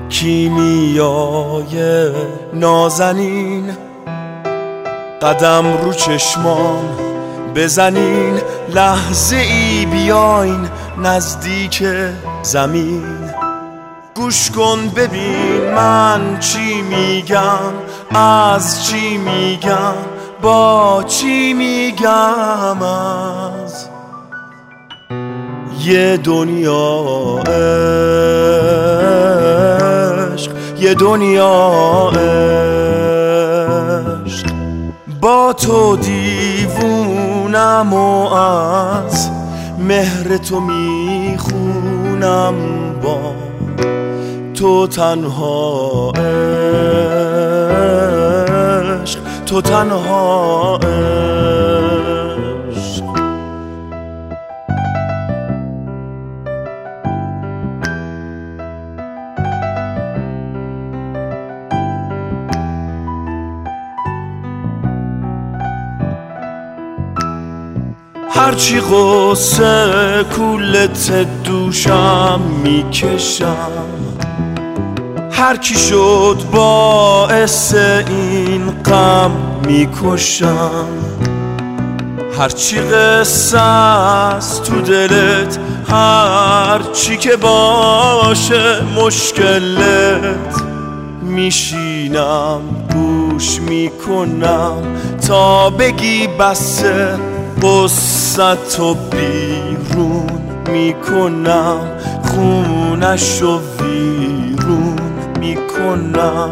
کیمیای نازنین، قدم رو چشمام بزنین، لحظه ای بیاین نزدیک زمین. گوش کن ببین من چی میگم، از چی میگم، با چی میگم. از یه دنیا عشق، یه دنیا عشق، با تو دیوونم و از مهر تو میخونم، با تو تنها عشق، تو تنها عشق. هرچی غصه کولت دوشم میکشم، هر کی شد باعث این غم میکشم. هرچی قصه است تو دلت، هرچی که باشه مشکلت، میشینم گوش میکنم تا بگی بسه. قصتو بیرون میکنم، خونشو ویرون میکنم.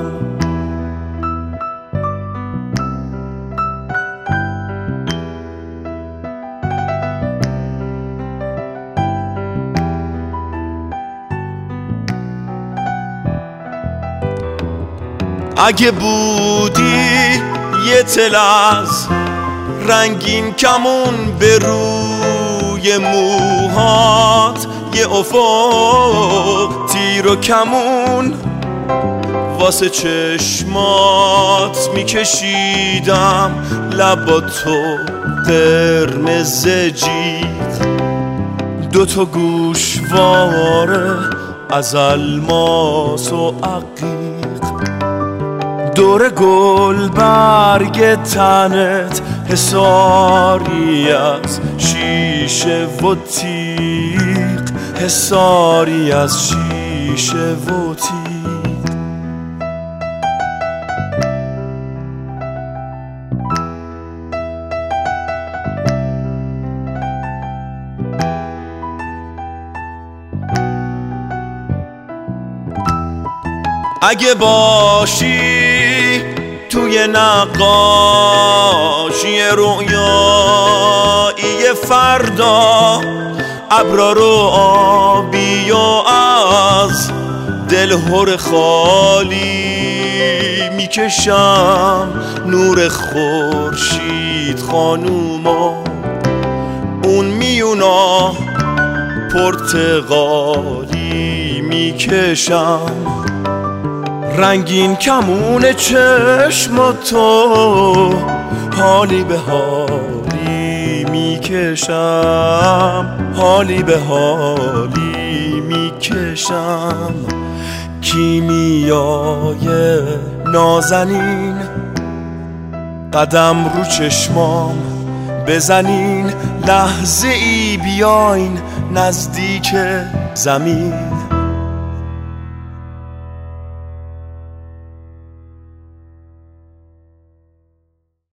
اگه بودی یه تل از رنگین کمون به روی موهات، یه افق تیر و کمون واسه چشمات میکشیدم، لباتو قرمز جیغ، دوتا گوشواره از الماس و عقیق، دور گل برگ تنت حصاری از شیشه و تیغ، حصاری از شیشه و تیغ. اگه باشی توی نقاشی رویایی فردا، ابرا رو آبی و از دل هر خالی میکشم، نور خورشید خانوما اون میونا پرتقالی میکشم، رنگین کمون چشماتو حالی به حالی میکشم، حالی به حالی میکشم. کیمیای نازنین، قدم رو چشمام بزنین، لحظه ای بیاین نزدیک زمین.